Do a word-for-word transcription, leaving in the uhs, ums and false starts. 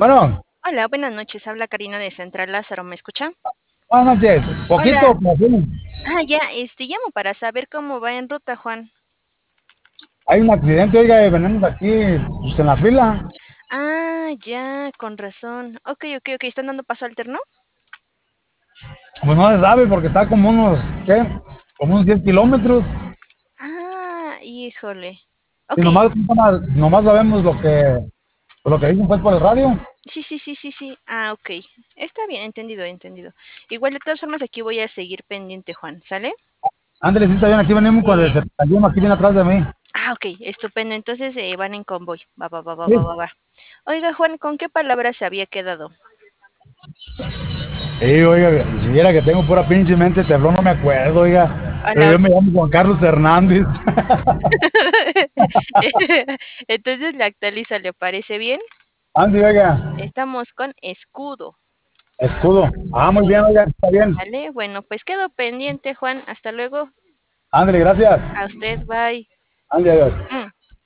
Bueno, Hola, buenas noches. Habla Karina de Central Lázaro. ¿Me escucha? buenas noches. Hola. Poquito, pero sí. Ah, ya, este, llamo para saber cómo va en ruta, Juan. Hay un accidente, oiga, y venimos aquí pues, en la fila. Ah, ya, con razón. Ok, ok, ok. ¿Están dando paso alterno? Pues no se sabe porque está como unos, ¿qué? Como unos diez kilómetros. Ah, híjole. Y Ok. nomás, nomás sabemos lo que, lo que dicen pues por el radio. Sí, sí, sí, sí, sí. Ah, ok. Está bien, entendido, entendido. Igual, de todas formas, aquí voy a seguir pendiente, Juan. ¿Sale? Ándale, sí está bien, aquí venimos con el Eh, setenta aquí viene atrás de mí. ah, ok, estupendo. Entonces eh, van en convoy. Va, va, va, va, Sí. va, va, va. Oiga, Juan, ¿con qué palabra se había quedado? Sí, oiga, si viera que tengo pura pinche mente, teflón, no me acuerdo, oiga. A Pero la yo me llamo Juan Carlos Hernández. Entonces la actualiza, ¿le parece bien? Andy, oiga, Estamos con escudo. escudo. Ah, muy bien, Sí, oiga, está bien. ¿vale? Bueno, pues quedo pendiente, Juan. Hasta luego. Ándale, gracias. A usted, bye. Andy, adiós. Mm.